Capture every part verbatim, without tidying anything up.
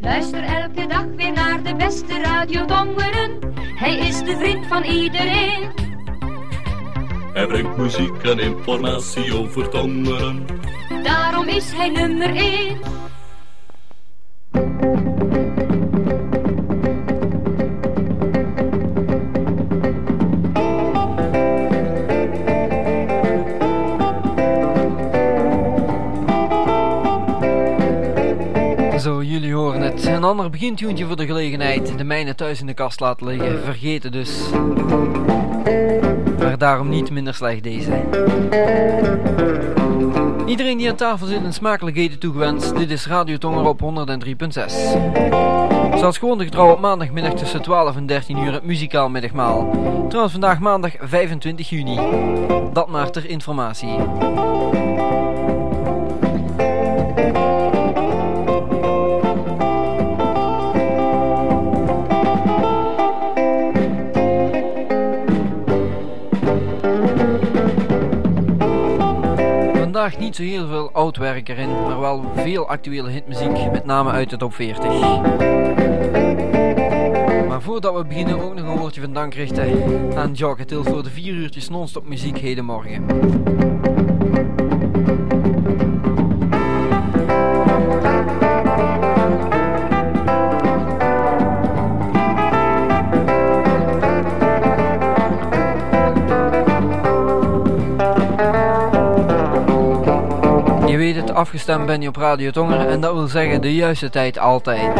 Luister elke dag weer naar de beste Radio Tongeren. Hij is de vriend van iedereen. Hij brengt muziek en informatie over Tongeren. Daarom is hij nummer één. Zo, jullie horen het. Een ander begintuentje voor de gelegenheid. De mijne thuis in de kast laten liggen. Vergeten dus. Maar daarom niet minder slecht deze. Iedereen die aan tafel zit een smakelijk eten toegewenst. Dit is Radio Tongeren op honderd drie komma zes. Zoals gewoon de getrouw op maandagmiddag tussen twaalf en dertien uur het muzikaal middagmaal. Trouwens vandaag maandag vijfentwintig juni. Dat maar ter informatie. Vandaag niet zo heel veel oud werk erin, maar wel veel actuele hitmuziek, met name uit de top veertig. Maar voordat we beginnen ook nog een woordje van dank richten aan Jacques Til voor de vier uurtjes non-stop muziek hedenmorgen. Je weet het, afgestemd ben je op Radio Tongeren en dat wil zeggen de juiste tijd altijd.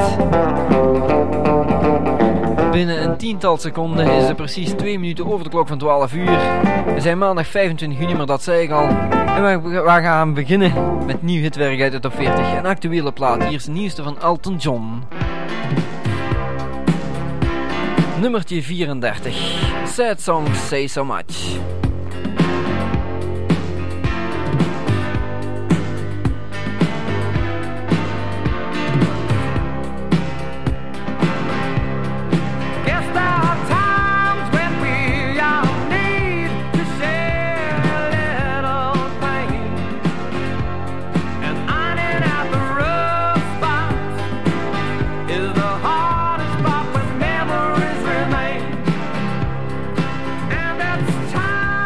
Binnen een tiental seconden is het precies twee minuten over de klok van twaalf uur. We zijn maandag vijfentwintig juni, maar dat zei ik al. En we, we gaan beginnen met nieuw hitwerk uit de top veertig. Een actuele plaat, hier is de nieuwste van Elton John. Nummertje vierendertig. Sad Songs Say So Much. Time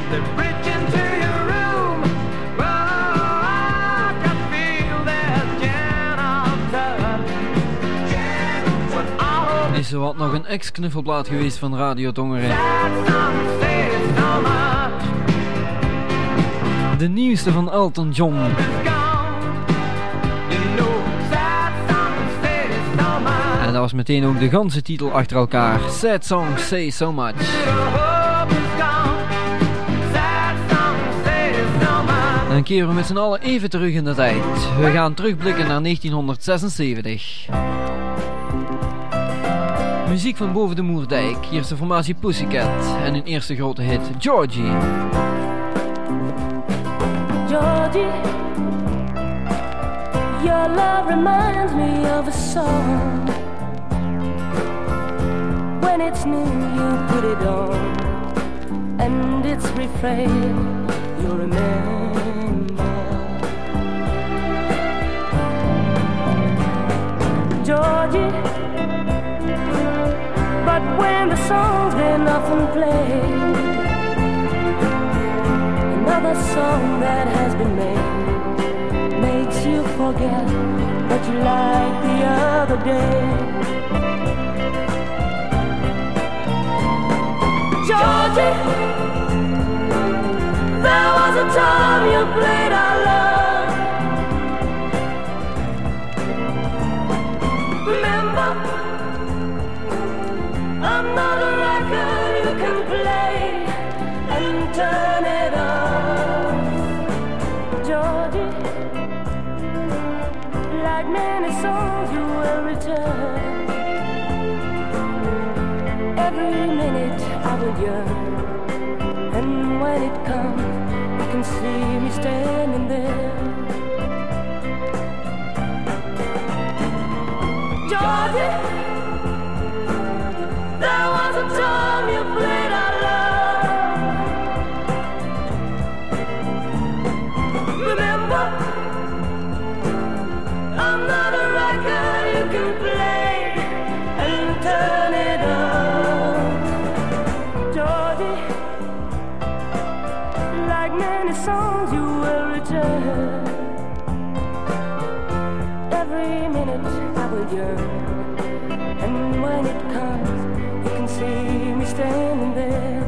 They bridge into your room. Oh, I can feel their gentle touch. But all Is er wat nog een ex-knuffelblad geweest van Radio Tongeren? that song says so much. De nieuwste van Elton John. Is gone. You know that song says so much. En dat was meteen ook de ganse titel achter elkaar. Sad Song Say So Much. En dan keren we met z'n allen even terug in de tijd. We gaan terugblikken naar negentienhonderdzesenzeventig. Muziek van boven de Moerdijk. Hier is de formatie Pussycat. En hun eerste grote hit, Georgie. Georgie, your love reminds me of a song. When it's new, you put it on, and its refrain you'll remember. Georgie, but when the song's been often played, another song that has been made makes you forget what you liked the other day. Georgie, there was a time you played our love. Remember, I'm not a record you can play and turn it off. Georgie, like many songs you will return. Every minute I will yearn, and when it comes, you can see me standing there. Georgie, there was a time you played our love. Remember, I'm not a record you can play and turn it on. Georgie, like many songs you will return. Every minute I will yearn, and when it comes, you can see me standing there.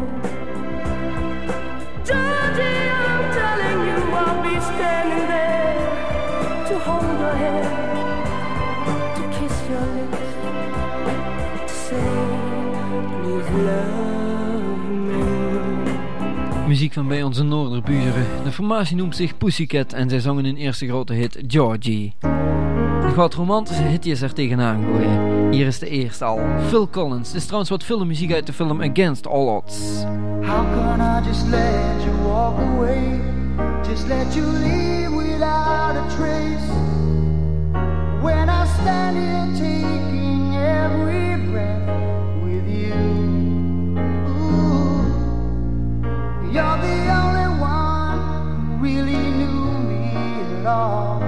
Georgie, I'm telling you, I'll be standing there to hold your hand, to kiss your lips, to say, please love me. Muziek van bij onze noorderburen. De formatie noemt zich Pussycat en zij zongen hun eerste grote hit Georgie. Nog wat romantische hitjes er tegenaan gooien. Hier is de eerste al. Phil Collins. Het is trouwens wat filmmuziek uit de film Against All Odds. How can I just let you walk away? Just let you leave without a trace. When I stand here taking every breath with you. Ooh, you're the only one who really knew me at all.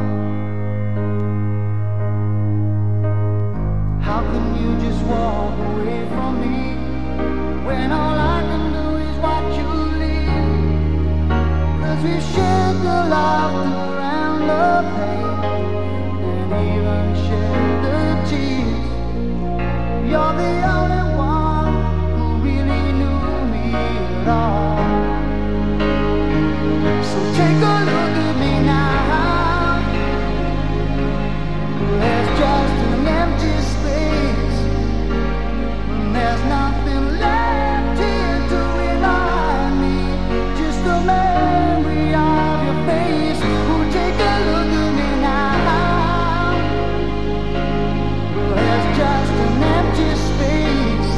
How can you just walk away from me when all I can do is watch you leave? 'Cause we shared the laughter and the pain, and even shared the tears. You're the only one who really knew me at all. So take a look at me now. There's just an empty space. There's nothing left here to remind me. Just a memory of your face. Oh, take a look at me now. There's just an empty space.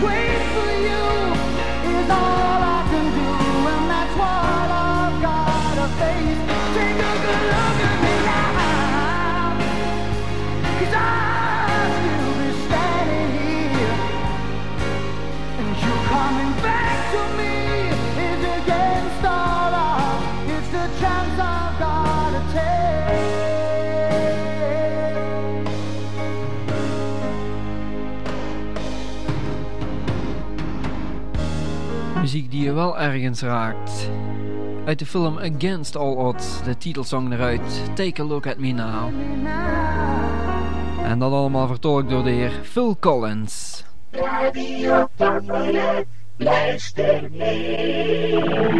wait for you is all I can do, and that's what I've gotta face. Take a good look at me now, 'cause I'll still be standing here, and you coming back to me is against all odds. It's the chance I've gotta take. Muziek die je wel ergens raakt. Uit de film Against All Odds, de titelsong eruit, Take a Look at Me Now. En dat allemaal vertolkt door de heer Phil Collins. Radio Tongeren, luister mee.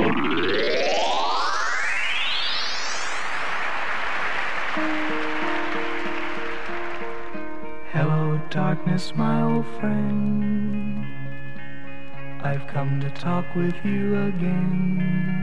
Hello, darkness, my old friend. I've come to talk with you again,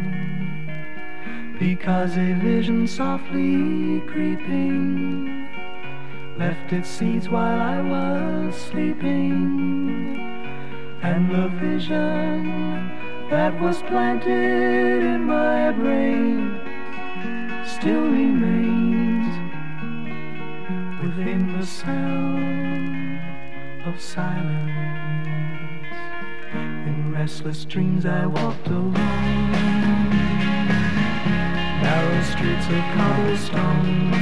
because a vision softly creeping left its seeds while I was sleeping, and the vision that was planted in my brain still remains within the sound of silence. In restless dreams I walked alone, narrow streets of cobblestone,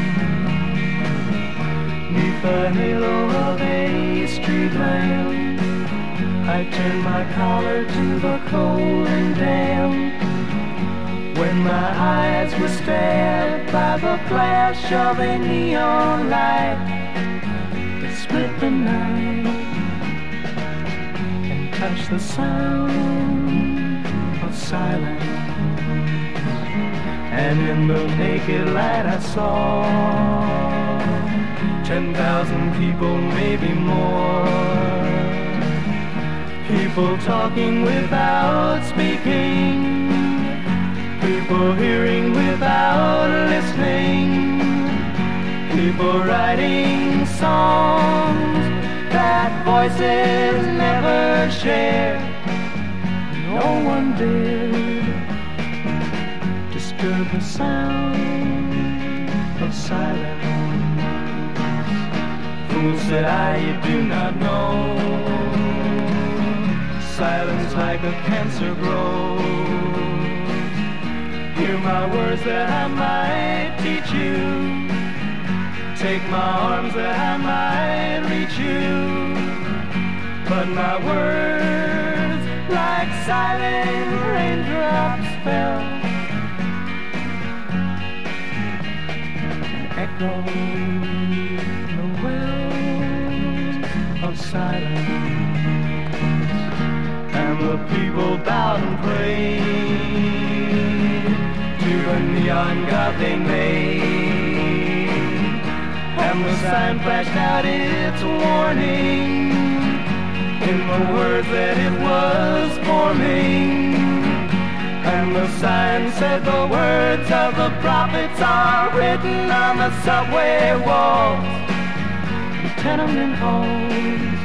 neath the halo of a street lamp. I turned my collar to the cold and damp, when my eyes were stared by the flash of a neon light that split the night, touch the sound of silence, and in the naked light I saw ten thousand people, maybe more, people talking without speaking, people hearing without listening, people writing songs that voices never shared. No one dared disturb the sound of silence. Fool, said I, you do not know, silence like a cancer grows. Hear my words that I might teach you, take my arms that I might reach you, but my words like silent raindrops fell, echoing the wells of silence, and the people bowed and prayed to the neon god they made, and the sign flashed out its warning in the words that it was forming, and the sign said the words of the prophets are written on the subway walls, the tenement halls,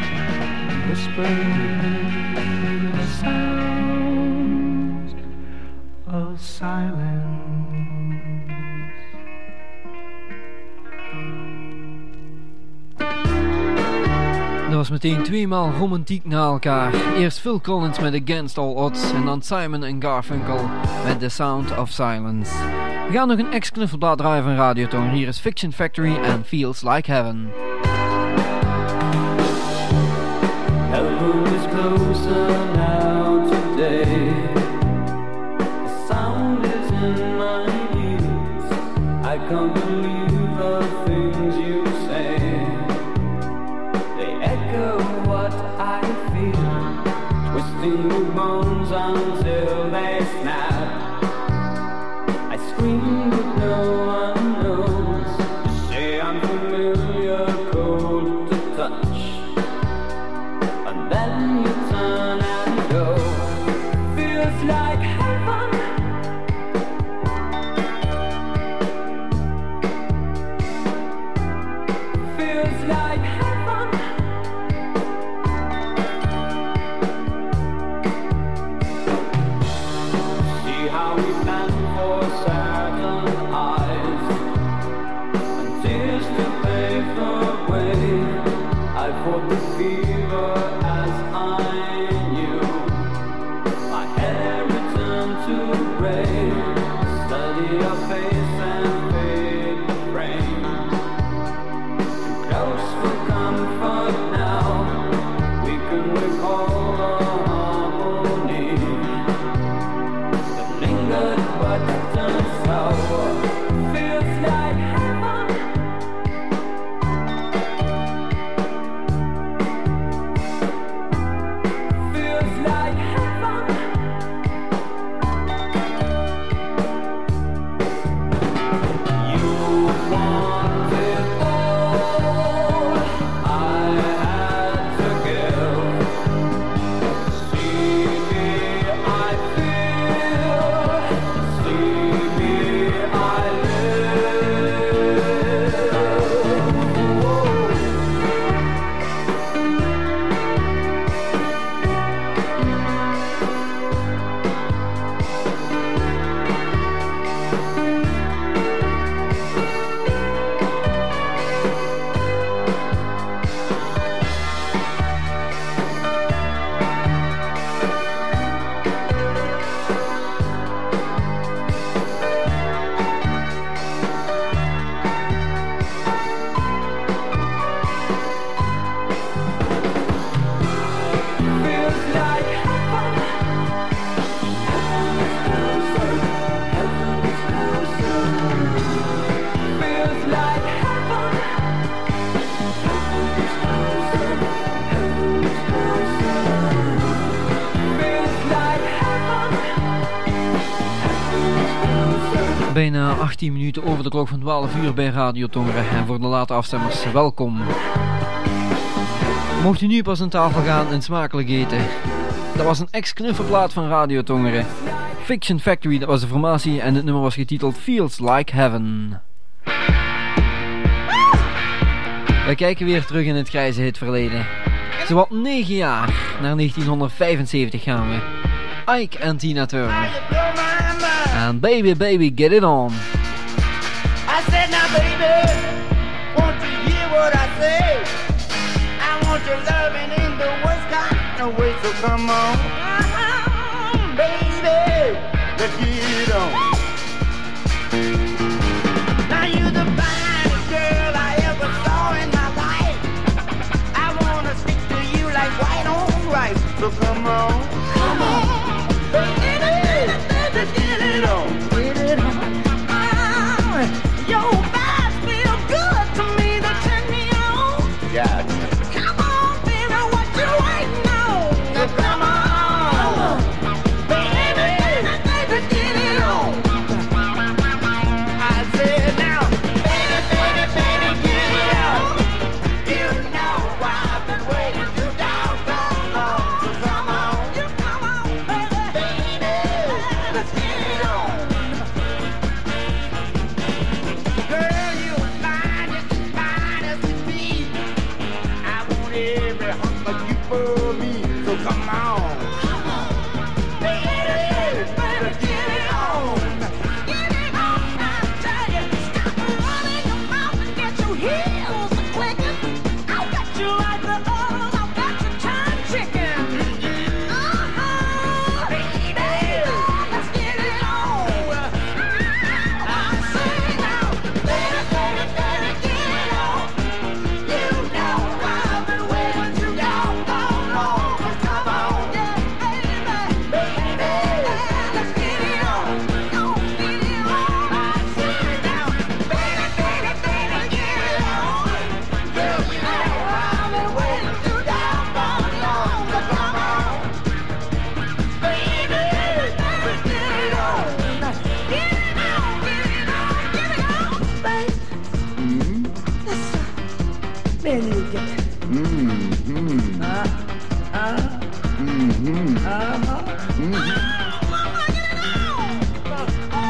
whispered the sounds of silence. Dat was meteen tweemaal romantiek na elkaar. Eerst Phil Collins met Against All Odds en dan Simon en Garfunkel met The Sound of Silence. We gaan nog een ex-knuffelblad draaien van Radioton. Hier is Fiction Factory and Feels Like Heaven. Heaven is closer now today. The sound is in my ears. I can't believe the things you say. They echo what I feel, twisting the bones until they snap. I scream but no one knows. You say I'm familiar, cold to touch, and then you turn and go. Feels like heaven. Feels like heaven. Bijna achttien minuten over de klok van twaalf uur bij Radio Tongeren. En voor de late afstemmers, welkom. Mocht u nu pas aan tafel gaan en smakelijk eten. Dat was een ex-knuffelplaat van Radio Tongeren. Fiction Factory, dat was de formatie en het nummer was getiteld Feels Like Heaven. We kijken weer terug in het grijze hitverleden. Zowat negen jaar naar negentienhonderdvijfenzeventig gaan we. Ike en Tina Turner. And baby, baby, get it on. I said, now baby, won't you hear what I say? I want your loving in the worst kind of way, so come on, baby, let's get it on. Now you're the finest girl I ever saw in my life. I wanna stick to you like white on rice, so come on, come on, baby, let's get it on. Get it on. Your vibes feel good to me, they turn me on. Yeah. Come on, baby, what you waiting on? Now come on, baby, let's get it on. I said now, baby, baby, baby, get it on. You know I've been waiting too doggone long. So come on, you come on, baby, let's get it on. Girl, you are fine, just as fine as can be. I want every hunk of you for me, so come on. Come on, baby, let's get it on. Get it on, I tell you. Stop running your mouth and get your heels a clicking. I'll bet you like the others, I'll bet you turn chicken. Uh-huh, baby, let's get it on. I say now, baby, baby, baby, get it on. You know I've been waiting too doggone long. Come on, yeah, baby, baby, let's get it on. Don't get it on. I say now, baby, baby, baby, get it on. You know I've been waiting too doggone long. Come on, baby, let's get it on. Get it on, get it on, get it on, baby. Let's uh, really get it. Mm-hmm. Uh, uh, Mm-hmm. uh-huh. Mm-hmm. Oh, mama, get it on.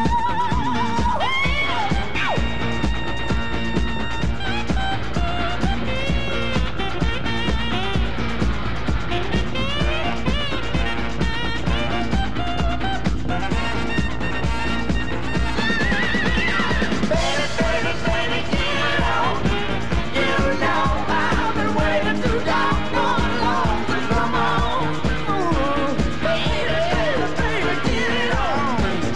Baby, baby, baby, get it on. You know I've been waiting too doggone long. So come on, ooh, baby, baby, get it on.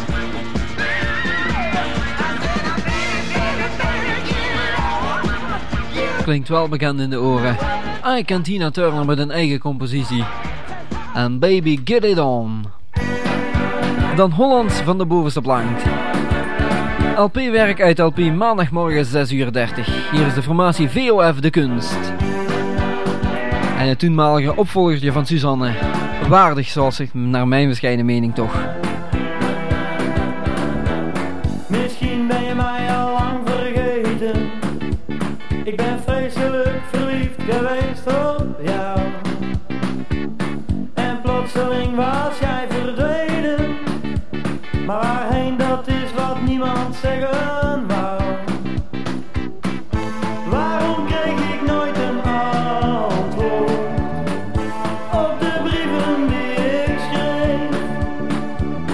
I said, now, baby, baby, baby, get it on. You Klinkt wel bekend in de oren. Ike en Tina Turner met een eigen compositie. En baby, get it on. Dan Hollands van de bovenste plank. L P-werk uit L P maandagmorgen zes uur dertig. Hier is de formatie V O F De Kunst. En het toenmalige opvolgertje van Suzanne. Waardig, zoals ik naar mijn bescheiden mening toch. Misschien ben je mij al lang vergeten. Ik ben vreselijk verliefd geweest op jou. En plotseling was jij verdwenen. Maar waarheen, dat is wat niemand zeggen wou. Waarom kreeg ik nooit een antwoord op de brieven die ik schreef?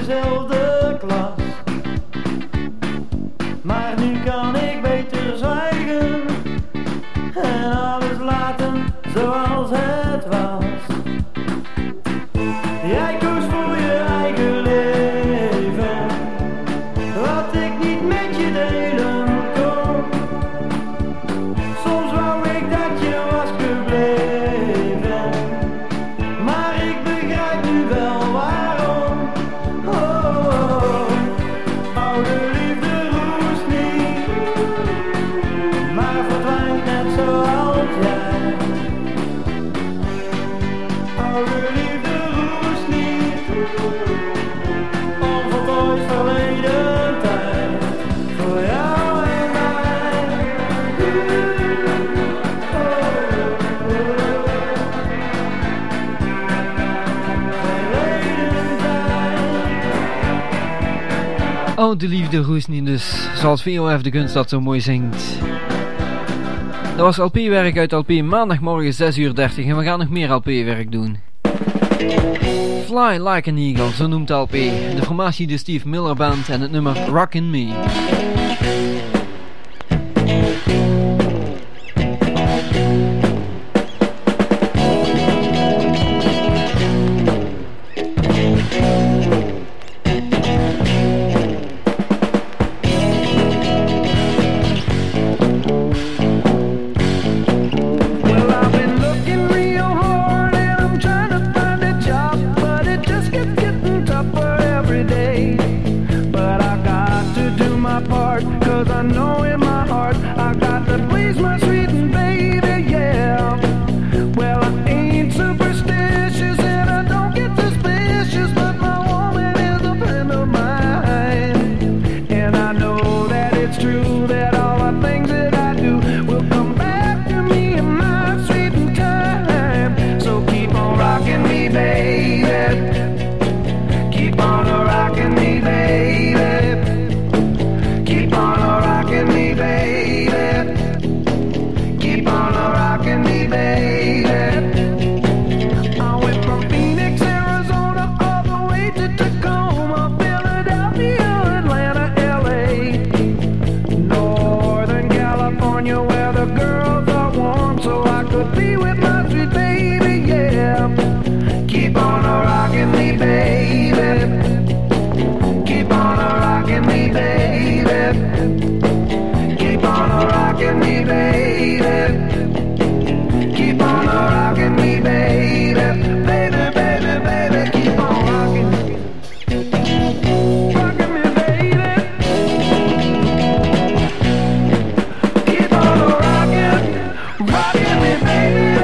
dezelfde klas. Maar nu kan ik beter zwijgen en alles laten zoals het was. Jij koos voor je eigen leven, wat ik niet met je delen kon. Soms wou ik dat je was gebleven, maar ik begrijp nu wel waarom. Oh, oh, oh. Oude liefde roest niet, maar verdwijnt net zoals jij. Oude liefde roest niet, onvoltooid verleden tijd, voor jou en mij. Verleden tijd. Oh, de liefde roest niet, dus zoals V O F de Kunst dat zo mooi zingt. Dat was L P-werk uit L P maandagmorgen zes uur dertig en we gaan nog meer L P-werk doen. Fly Like an Eagle, zo noemt L P. De formatie de Steve Miller Band en het nummer Rockin' Me. Well, I've been looking real hard and I'm trying to find a job, but it just keeps getting tougher every day. But I got to do my part, cause I know in my heart I got to please my sweet baby, yeah. Well, I ain't superstitious and I don't get suspicious, but my woman is a friend of mine. And I know that it's true that all the things that I do will come back to me in my sweet time. So keep on rocking me, baby. Keep on rocking me, baby. Keep on rocking me, baby. Keep on rocking me, baby. I went from Phoenix, Arizona, all the way to Tacoma, Philadelphia, Atlanta, L A, Northern California, where the girls are warm, so I could be with my sweet baby, yeah. Keep on rocking me, baby. Keep on rocking me, baby. Keep on rocking me, baby. Keep on rocking me, baby. Baby, baby, baby, keep on rocking. Rocking me, baby. Keep on rocking. Rocking me, baby.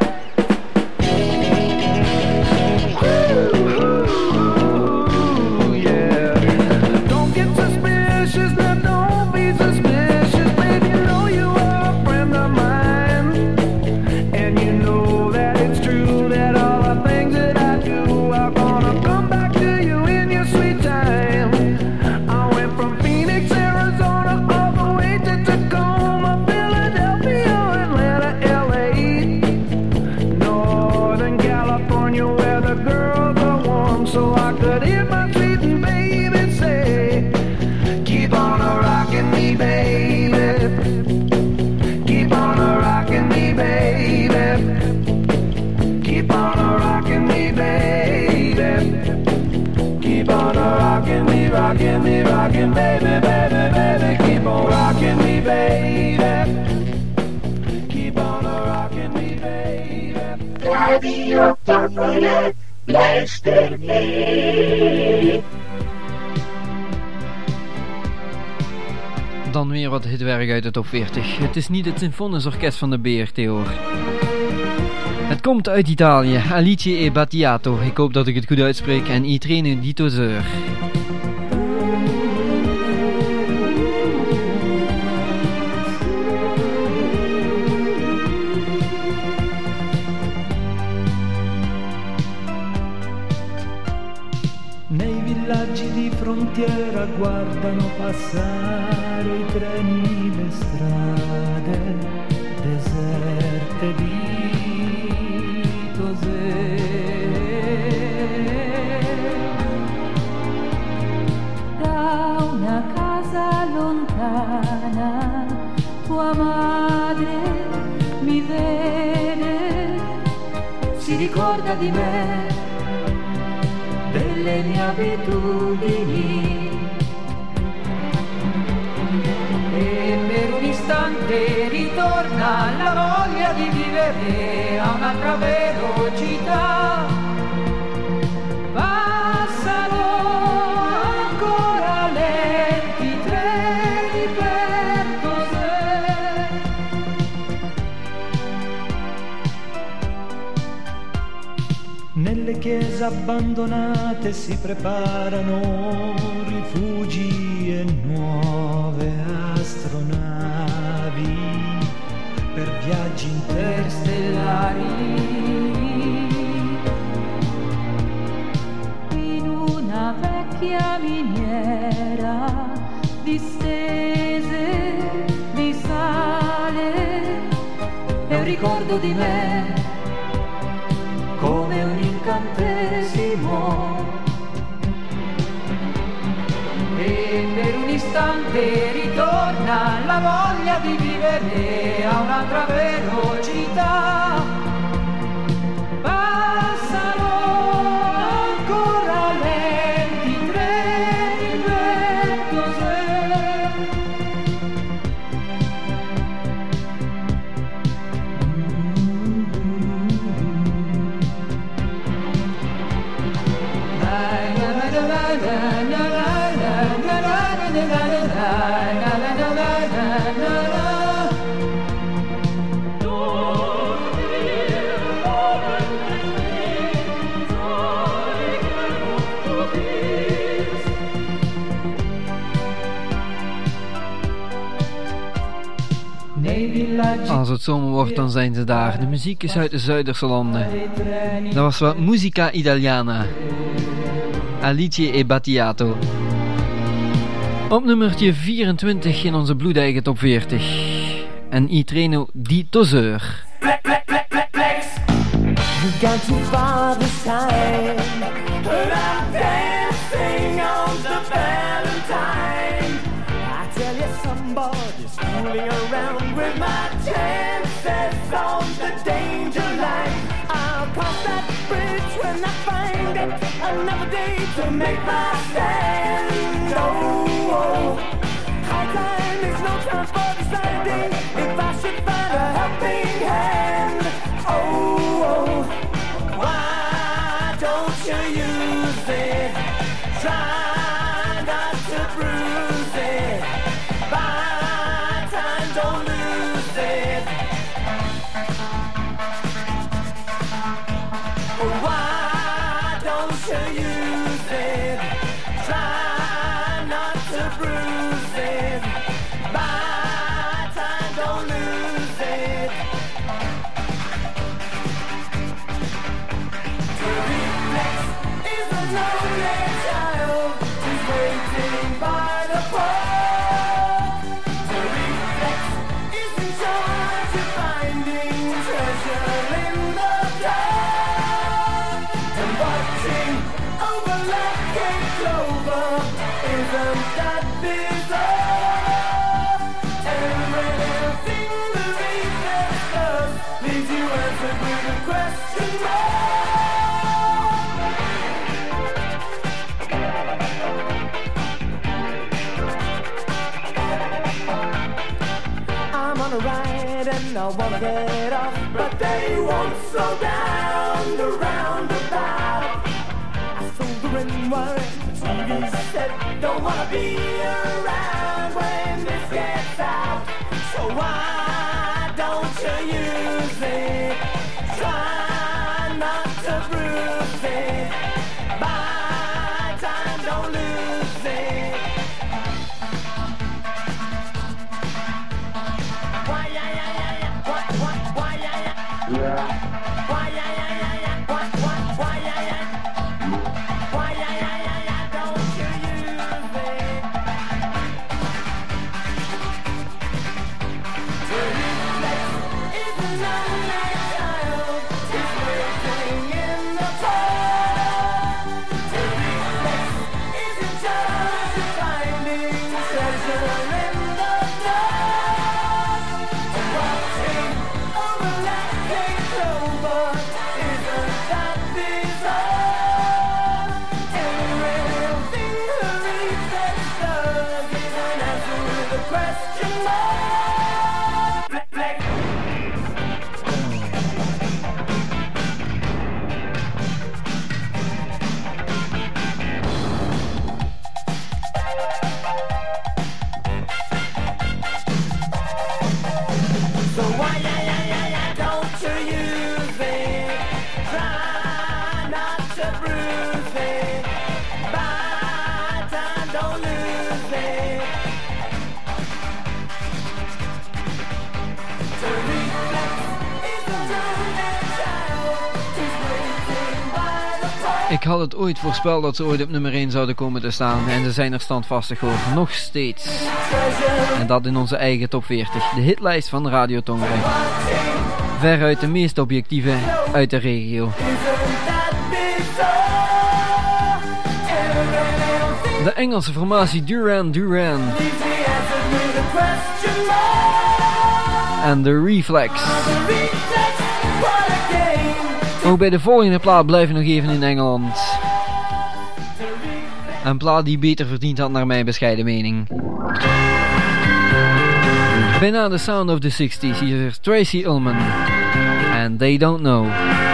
Ooh, yeah. Don't get suspicious, now don't be suspicious, baby. You know you are a friend of mine, and you know that it's true that all the things that I do are gonna come back to you in your sweet time. I went from Phoenix, Arizona, all the way to Tacoma, Philadelphia, Atlanta, L A, Northern California, where the girls are warm, so I could hear my sweet baby say, keep on rocking me, baby. Keep on rocking me, baby. Keep on rocking me, baby. Keep on rocking me, rocking me, rocking, baby, baby, baby. Keep on rocking me, baby. Keep on rocking me, baby. Radio Tongeren, luister mee. Dan weer wat hitwerk uit de top veertig. Het is niet het Symfonisch Orkest van de B R T hoor. Het komt uit Italië, Alice e Battiato. Ik hoop dat ik het goed uitspreek. En I treni di Tozeur. Nei villaggi di frontiera guardano passare i treni, le strade deserte di Tozeur. lontana, tua madre mi vede, si ricorda di me, delle mie abitudini, e per un istante ritorna la voglia di vivere a un'altra velocità. Passano ancora lenti treni per Tosè. Nelle chiese abbandonate si preparano rifugi e nuove astronavi per viaggi interstellari. In una vecchia miniera distese di sale è un ricordo di me, come un incantesimo, e per un istante ritorna la voglia di vivere a un'altra velocità. Passano ancora lenti treni per Tosè. Als het zomer wordt, dan zijn ze daar. De muziek is uit de Zuiderse landen. Dat was wat Musica Italiana. Alice e Battiato. Op nummertje vierentwintig in onze bloedeigen top veertig. En I Treno di Toseur. We've gone too far this time, but I'm dancing on the Valentine. I tell you, somebody's fooling around with my chances on the danger line. I'll cross that bridge when I find it, another day to make my stand. Oh, oh. High time is no time for deciding if I should find a helping hand. Oh, oh. Why don't you use it? Try not to bruise it. Buy time, don't lose it. Why don't you use it? Try not to bruise it. Buy time, don't lose it. Lonely child who's waiting by the pole. The reflex is in charge of finding treasure in the dark. And watching over like a clover, isn't that bizarre? And everything the reflex does leaves you answered with a question mark. On a ride and I wanna get off, but they won't slow down the roundabout. I sold the ring wire, the T V set, don't wanna be around when this gets out. So why don't you use it? Try not to bruise it. Buy time, don't lose it. Why yeah yeah yeah yeah? What what? Why yeah yeah? Why yeah yeah yeah yeah? What what? Why yeah yeah? Why yeah yeah yeah yeah? Don't you use it? The reflex is a lonely child, he's waiting in the cold. The reflex is in charge of finding treasure in Ik had het ooit voorspeld dat ze ooit op nummer één zouden komen te staan. En ze zijn er standvastig hoor. Nog steeds. En dat in onze eigen top veertig. De hitlijst van Radio Tongeren. Veruit de meest objectieve uit de regio. De Engelse formatie Duran Duran. En de Reflex. Ook bij de volgende plaat blijven we nog even in Engeland. Een plaat die beter verdiend had naar mijn bescheiden mening. Bijna de sound of the sixties. Hier is Tracy Ullman. And They Don't Know.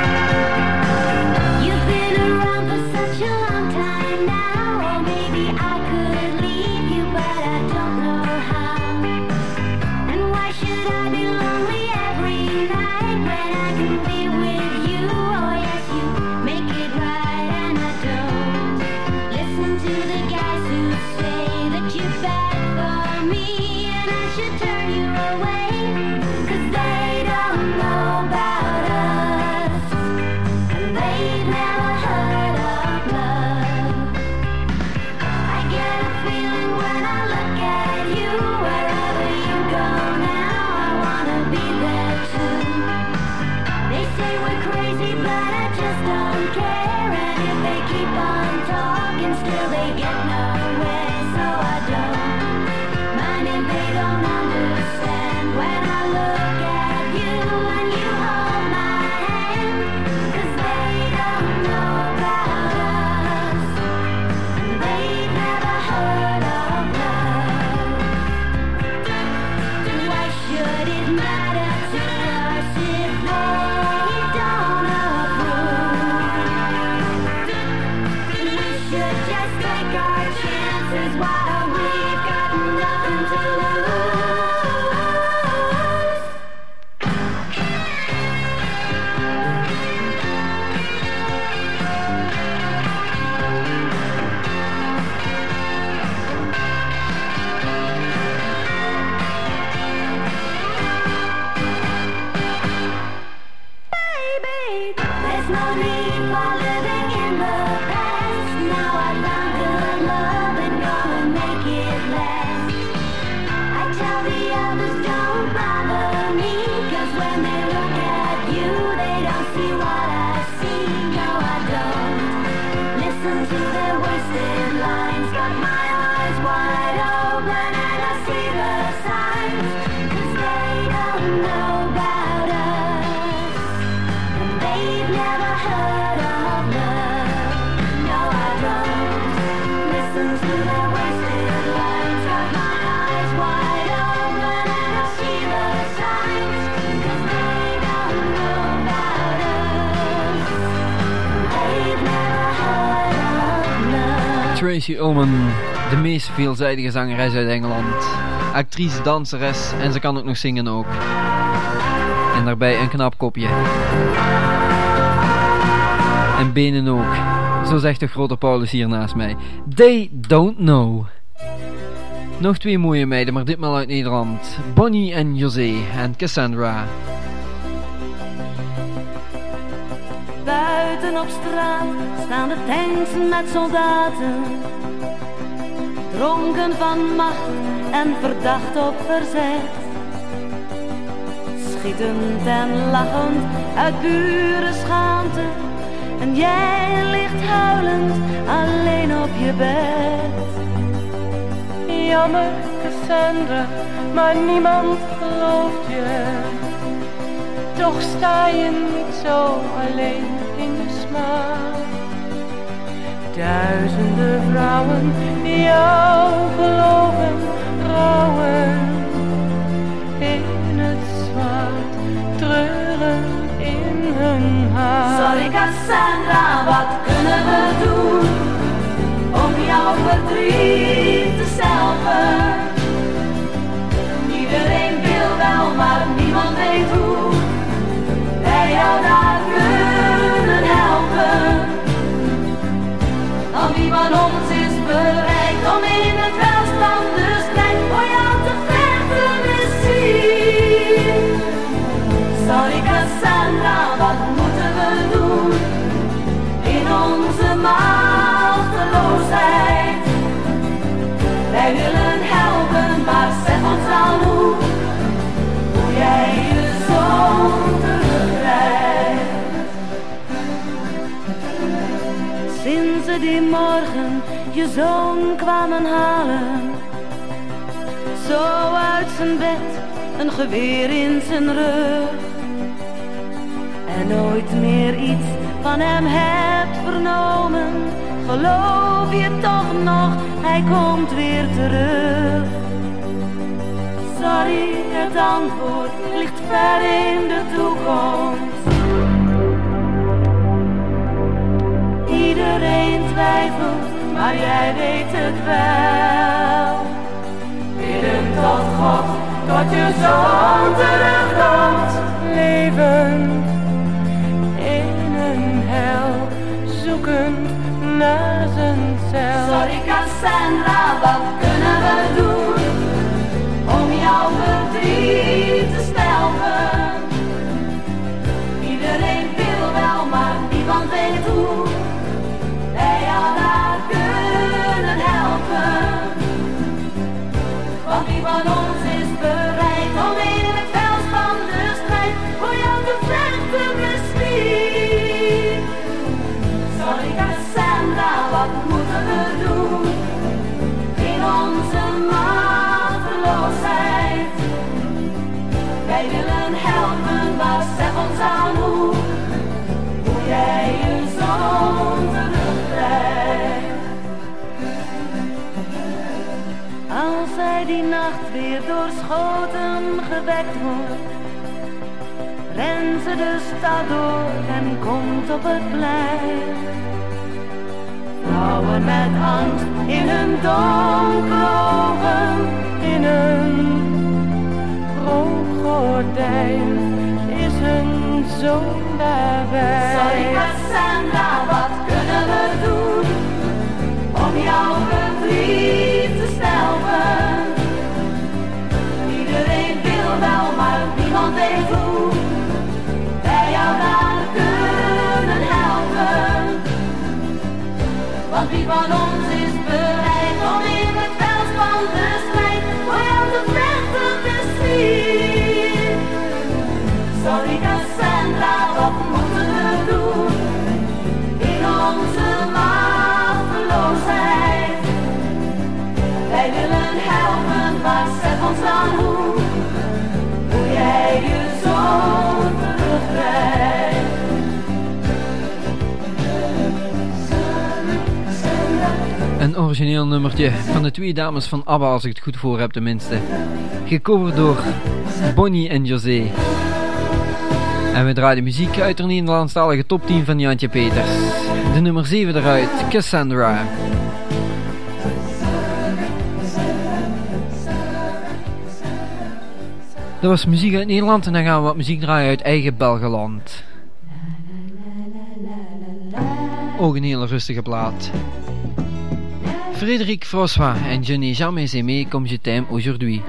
Tracy Ullman, de meest veelzijdige zangeres uit Engeland. Actrice, danseres en ze kan ook nog zingen ook. En daarbij een knap kopje. En benen ook. Zo zegt de grote Paulus hier naast mij. They Don't Know. Nog twee mooie meiden, maar ditmaal uit Nederland. Bonnie en José en Cassandra. Buiten op straat staan de tanks met soldaten, dronken van macht en verdacht op verzet. Schietend en lachend uit pure schaamte, en jij ligt huilend alleen op je bed. Jammer, Cassandra, maar niemand gelooft je. Toch sta je niet zo alleen in de smaak. Duizenden vrouwen die jou geloven, rouwen in het zwart, treuren in hun haar. Sorry Cassandra, wat kunnen we doen om jouw verdriet te stelpen? Iedereen wil wel, maar niemand weet hoe wij jou daar kunnen helpen. Want wie van ons is bereid om in het veld van de ze die morgen je zoon kwamen halen. Zo uit zijn bed, een geweer in zijn rug. En nooit meer iets van hem hebt vernomen. Geloof je toch nog, hij komt weer terug. Sorry, het antwoord ligt ver in de toekomst. Iedereen twijfelt, maar jij weet het wel. Bidden tot God, tot je zoon terugkomt. Levend in een hel, zoekend naar zijn cel. Sorry Cassandra, wat kunnen we doen om jouw verdriet te stelpen? Iedereen wil wel, maar niemand weet hoe wij jou daar kunnen helpen. Want wie van ons is bereid om in het veld van de strijd voor jou te vechten misschien? Sorry Cassandra, wat moeten we doen in onze machteloosheid? Wij willen helpen, maar zeg ons aan hoe, hoe jij je zoon terugkrijgt. Als hij die nacht weer door schoten gewekt wordt, rent ze de stad door en komt op het plein. Vrouwen met angst in hun donkere ogen, in een rood gordijn is hun zoon daarbij. Sorry Cassandra, wat kunnen we doen om jouw verdriet te stelpen? Iedereen wil wel, maar niemand weet hoe wij jou daar kunnen helpen. Want wie van ons is bereid om in het veld van de strijd voor jou te vechten misschien? Sorry Cassandra, wat moeten we doen in onze machteloosheid? Wij willen helpen, maar zeg ons dan hoe, hoe jij je zoon terugkrijgt. Een origineel nummertje van de twee dames van ABBA, als ik het goed voor heb tenminste. Gecoverd door Bonnie en José. En we draaien muziek uit de Nederlandstalige top tien van Jantje Peters. De nummer zeven eruit, Cassandra. Dat was muziek uit Nederland en dan gaan we wat muziek draaien uit eigen Belgeland. Ook een hele rustige plaat. Frédéric François en Je n'ai jamais aimé comme je t'aime aujourd'hui.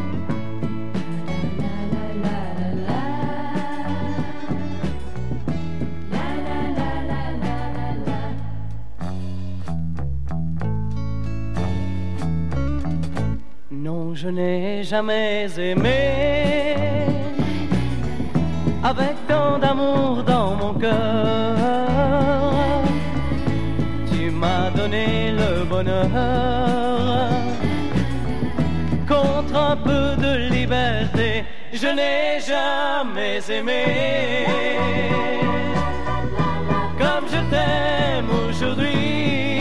Non, je n'ai jamais aimé avec tant d'amour dans mon cœur. Tu m'as donné le bonheur contre un peu de liberté. Je n'ai jamais aimé comme je t'aime aujourd'hui.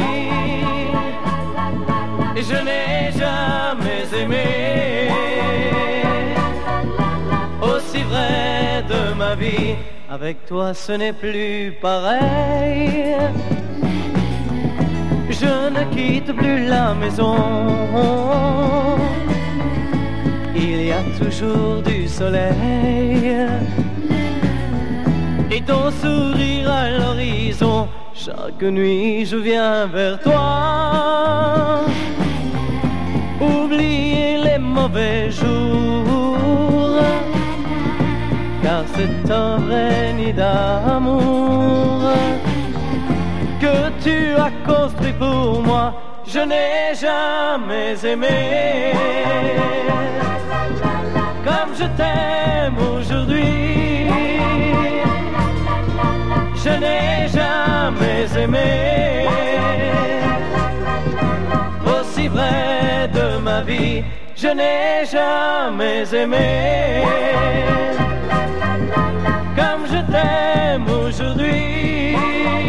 Je n'ai jamais aimé aussi vrai de ma vie. Avec toi ce n'est plus pareil. Je ne quitte plus la maison. Il y a toujours du soleil et ton sourire à l'horizon. Chaque nuit je viens vers toi, oublier les mauvais jours, car c'est un vrai nid d'amour que tu as construit pour moi. Je n'ai jamais aimé comme je t'aime aujourd'hui. Je n'ai jamais aimé je n'ai jamais aimé comme je t'aime aujourd'hui.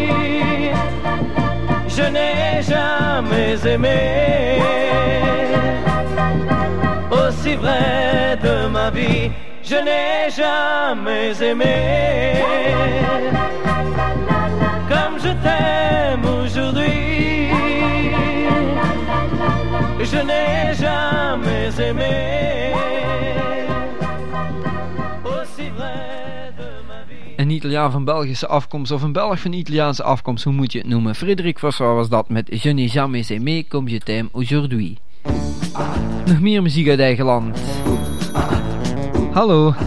Je n'ai jamais aimé aussi vrai de ma vie. Je n'ai jamais aimé comme je t'aime aujourd'hui. Je n'ai jamais aimé aussi vrai de ma vie. Een Italiaan van Belgische afkomst of een Belg van Italiaanse afkomst, hoe moet je het noemen? Frederik Vasseur was dat met Je n'ai jamais aimé comme je t'aime aujourd'hui. Nog meer muziek uit eigen land. Hallo.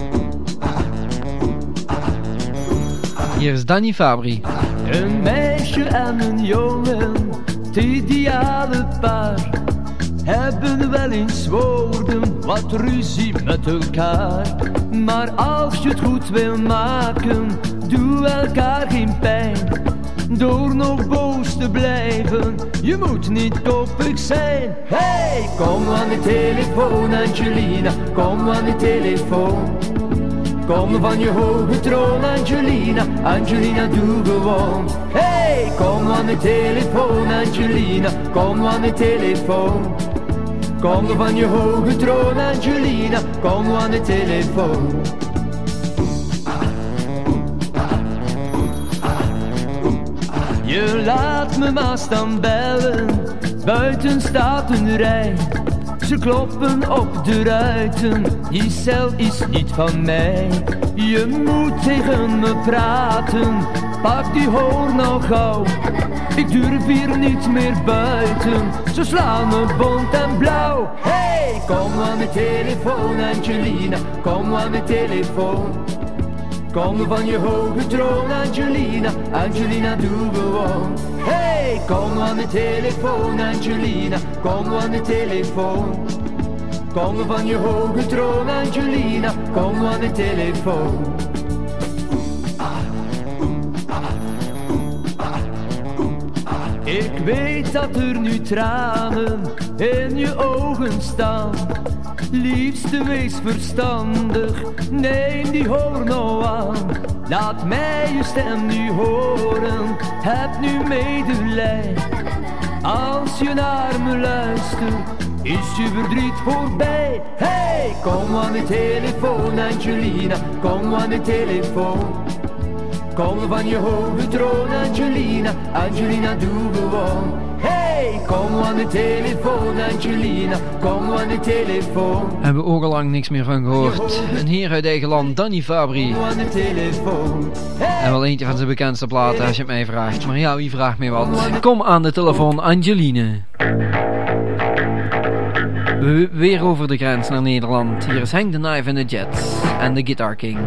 Hier is Danny Fabri. Een meisje en een jongen, het ideale paar, hebben wel eens woorden wat ruzie met elkaar. Maar als je het goed wil maken, doe elkaar geen pijn door nog boos te blijven. Je moet niet koppig zijn. Hey, kom aan de telefoon Angelina, kom aan de telefoon. Kom van je hoge troon Angelina, Angelina doe gewoon. Hey, kom aan de telefoon Angelina, kom aan de telefoon. Kom van je hoge troon Angelina, kom aan de telefoon. Je laat me maar staan bellen, buiten staat een rij. Ze kloppen op de ruiten, die cel is niet van mij. Je moet tegen me praten, pak die hoorn nou gauw. Ik durf hier niet meer buiten, ze slaan me bont en blauw. Hey, kom aan de telefoon Angelina, kom aan de telefoon. Kom van je hoge troon Angelina, Angelina doe gewoon. Hey, kom aan de telefoon Angelina, kom aan de telefoon. Kom van je hoge troon Angelina, kom aan de telefoon. Ik weet dat er nu tranen in je ogen staan. Liefste, wees verstandig, neem die hoorn nou aan. Laat mij je stem nu horen, heb nu medelij. Als je naar me luistert, is je verdriet voorbij. Hey, kom aan de telefoon Angelina, kom aan de telefoon. Kom van je hoge troon Angelina, Angelina doe gewoon. Hey, kom aan de telefoon Angelina, kom aan de telefoon. Hebben we ook al lang niks meer van gehoord. Een heer uit eigen land, Danny Fabri. Kom aan de telefoon. Hey. En wel eentje van zijn bekendste platen als je het mij vraagt. Maar ja, wie vraagt mij wat? Kom aan de telefoon Angeline. We weer over de grens naar Nederland. Hier is Hang the Knife and the Jets en The Guitar King.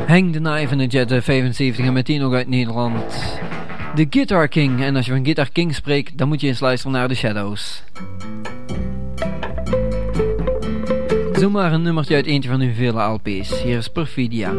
Hang the Knife in the Jet vijfenzeventig en meteen ook uit Nederland. The Guitar King. En als je van Guitar King spreekt, dan moet je eens luisteren naar The Shadows. Zomaar een nummertje uit eentje van hun vele L P's. Hier is Perfidia.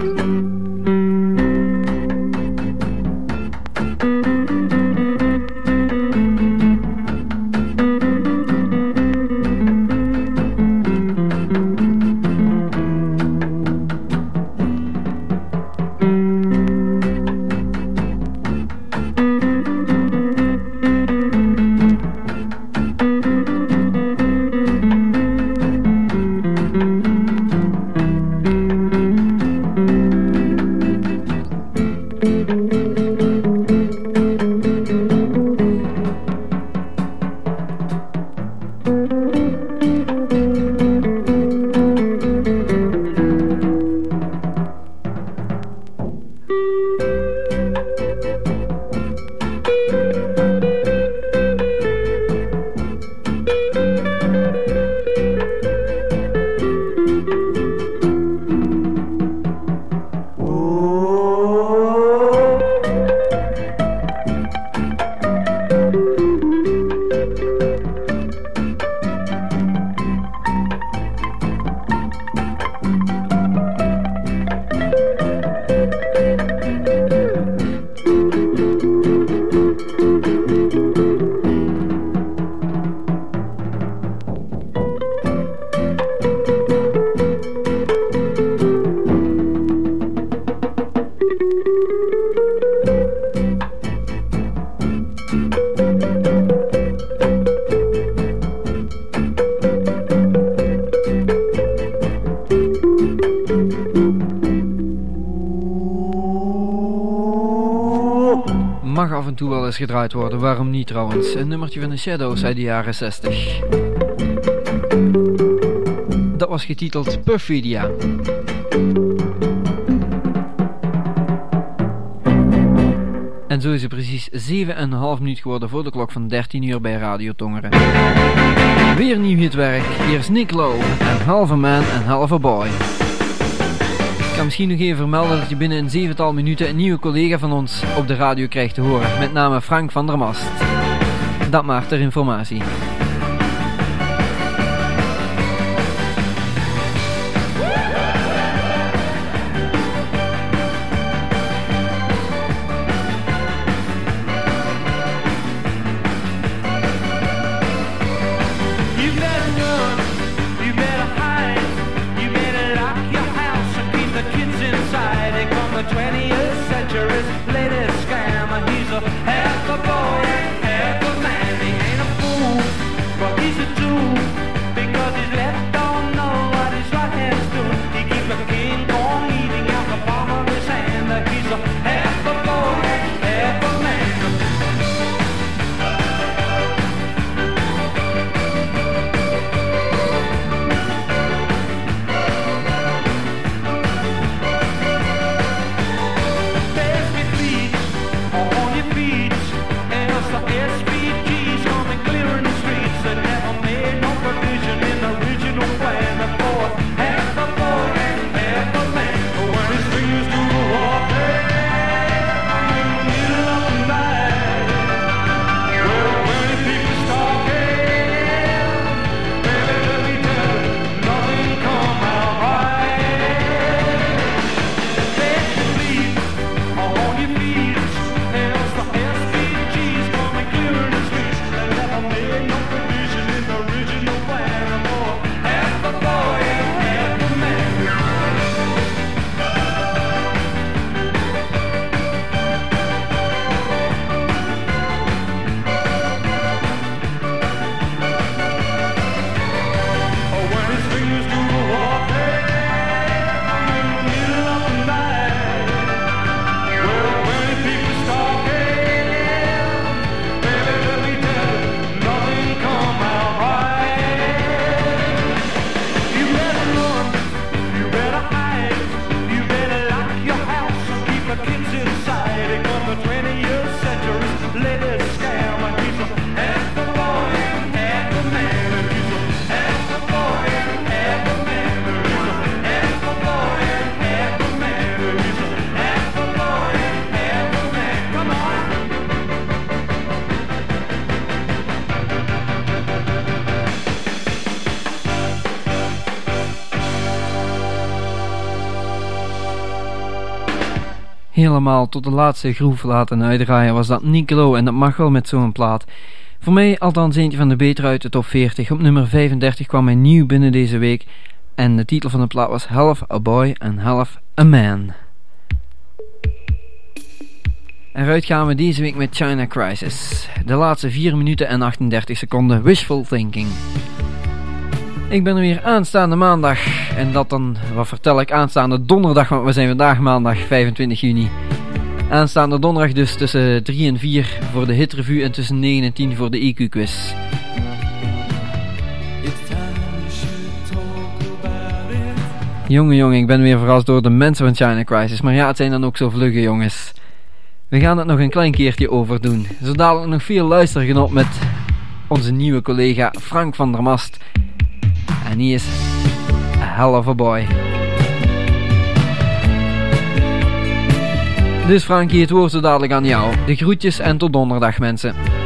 Mag af en toe wel eens gedraaid worden, waarom niet trouwens? Een nummertje van de Shadows uit de jaren zestig. Dat was getiteld Perfidia. En zo is het precies zeven en een half minuut geworden voor de klok van dertien uur bij Radio Tongeren. Weer nieuw hitwerk, hier is Nick Lowe en Half a Man and Half a Boy. Ik kan misschien nog even vermelden dat je binnen een zevental minuten een nieuwe collega van ons op de radio krijgt te horen, met name Frank van der Mast. Dat maar ter informatie. Half a boy and half a man, he ain't a fool. helemaal tot de laatste groove laten uitdraaien was dat Nicolo en dat mag wel met zo'n plaat. Voor mij althans eentje van de beter uit de top veertig. Op nummer vijfendertig kwam hij nieuw binnen deze week en de titel van de plaat was Half a Boy and Half a Man. Eruit gaan we deze week met China Crisis. De laatste vier minuten en achtendertig seconden Wishful Thinking. Ik ben er weer aanstaande maandag. En dat dan, wat vertel ik, aanstaande donderdag, want we zijn vandaag maandag vijfentwintig juni. Aanstaande donderdag dus tussen drie en vier voor de hitrevue en tussen negen en tien voor de I Q quiz. Jongen, jongen, ik ben weer verrast door de mensen van China Crisis. Maar ja, het zijn dan ook zo vlugge jongens. We gaan het nog een klein keertje overdoen. Zo dadelijk nog veel luistergenot met onze nieuwe collega Frank van der Mast. En hij is a hell of a boy. Dus Frankie, het woord zo dadelijk aan jou. De groetjes en tot donderdag mensen.